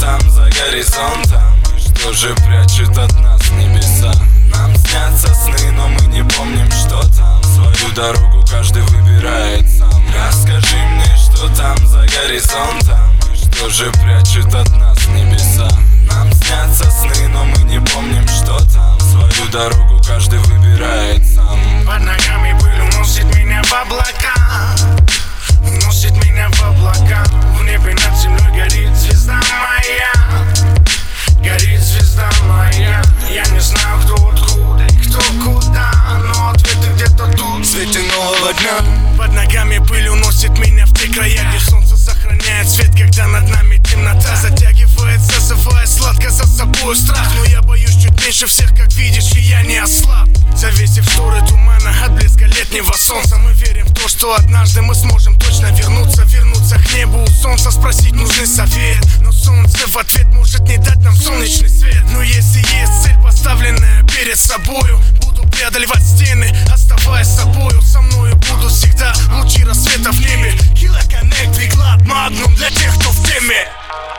там за горизонтом, и что же прячет от нас небеса? Нам снятся сны, но мы не помним, что там. Свою дорогу каждый выбирает сам. Расскажи мне, что там за горизонтом, и что же прячет от нас небеса? Нам снятся сны, но мы не помним, что там. Свою дорогу каждый выбирает сам. Под ногами пыль уносит меня в облака, уносит меня в облака. В небе над землей горит звезда моя, горит звезда моя. Я не знаю, кто откуда и кто куда, но ответы где-то тут, в свете нового дня. Под ногами пыль уносит меня в те края, где солнце сохраняет свет, когда над нами темнота затягивает, зазывая сладко за собой страх. Но я боюсь чуть меньше всех, как видишь, и я не ослаб. Завесив шторы тумана от блеска летнего солнца, мы верим в то, что однажды мы сможем точно вернуться к небу у солнца, спросить нужный совет. Но солнце в ответ может не дать нам солнечный свет. Но если есть цель, поставленная перед собою, буду преодолевать стены, оставаясь собою. Со мною будут всегда лучи рассвета в небе. Killer Connect, Viglad, Magnum для тех, кто в теме.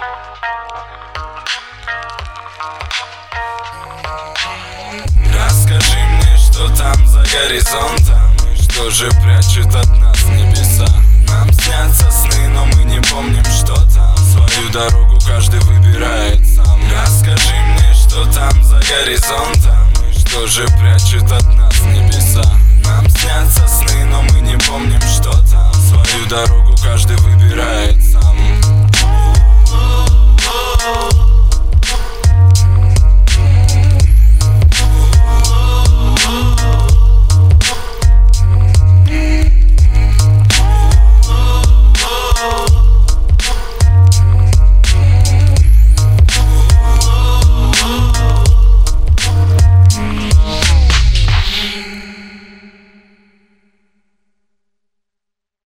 Расскажи мне, что там за горизонтом, и что же прячет от нас небеса? Нам снятся сны, но мы не помним, что там. Свою дорогу каждый выбирает сам. Расскажи мне, что там за горизонтом, и что же прячет от нас небеса? Нам снятся